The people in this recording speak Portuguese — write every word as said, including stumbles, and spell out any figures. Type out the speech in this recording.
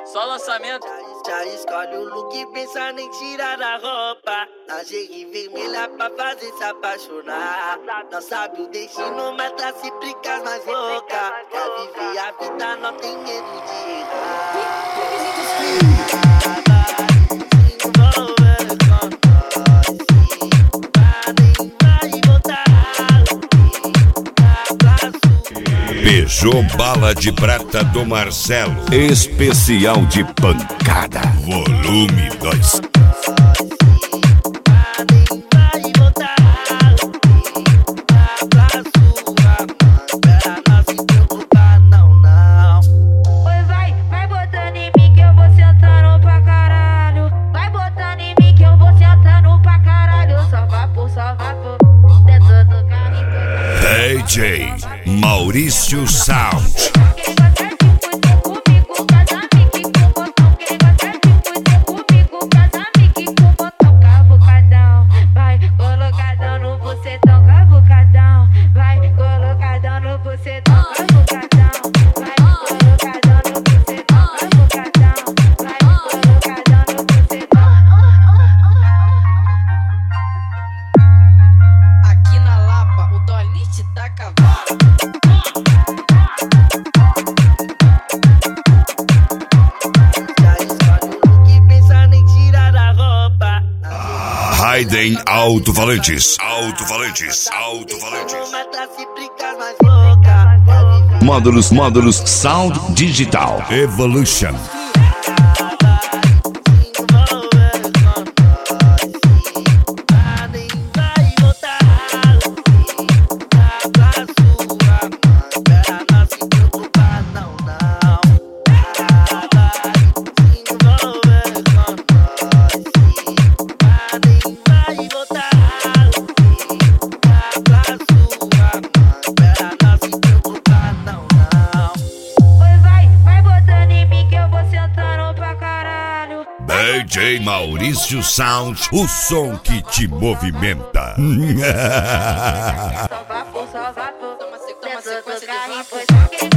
Só lançamento. Já escolhe o look pensando em tirar a roupa. A jegue vermelha pra fazer se apaixonar. Não sabe o destino, mas tá sempre com as mais loucas. Quer viver a vida, não tem medo de errar. Beijou bala de prata do Marcelo. Especial de pancada. Volume dois. D J Maurício Sound. Vai colocadão no bucetão, cavucadão. Vai colocadão no bucetão, cavucadão. Vai colocadão no bucetão, cavucadão. Vai colocadão no bucetão. Aqui na Lapa, o Dolite tá cavando. Raiden Alto-Falantes. Alto-Falantes. Alto-Falantes. Módulos, módulos, Sound Digital. Evolution. D J Maurício Sound, o som que te movimenta. Só vapor, só vapor. Toma sequência de vapor.